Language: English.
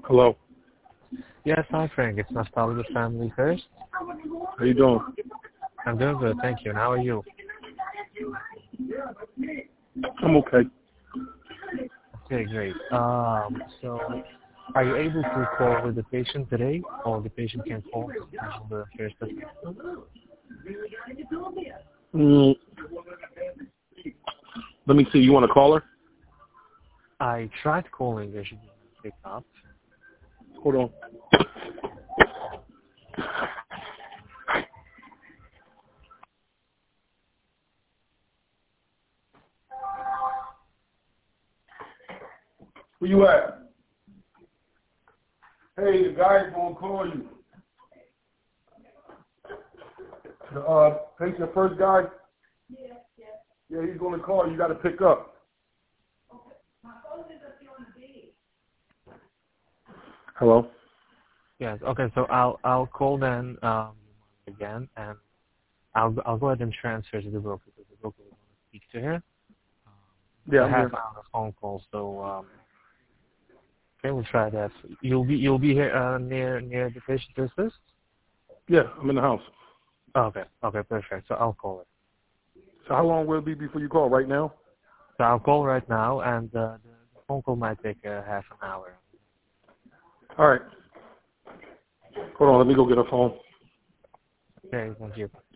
Hello. Yes, hi Frank. It's Nostalgia Family First. How you doing? I'm doing good, thank you. And how are you? I'm okay. Okay, great. So are you able to call with the patient today, or the patient can call to schedule the first assessment? Mm, let me see. You want to call her? I tried calling her. She didn't pick up. Hold on. Where you at? Hey, the guy's gonna call you. The patient first guy? Yeah, he's gonna call you. You gotta pick up. Hello? Yes. Okay. So I'll call then again, and I'll go ahead and transfer to the broker because the broker will want to speak to her. Yeah, I I'm have here. on a phone call, so okay, we'll try that. You'll be here near the patient to assist. Yeah, I'm in the house. Okay. Okay. Perfect. So I'll call it. So how long will it be before you call? Right now? So I'll call right now, and the phone call might take half an hour. All right. Hold on. Let me go get her phone. Okay. Thank you.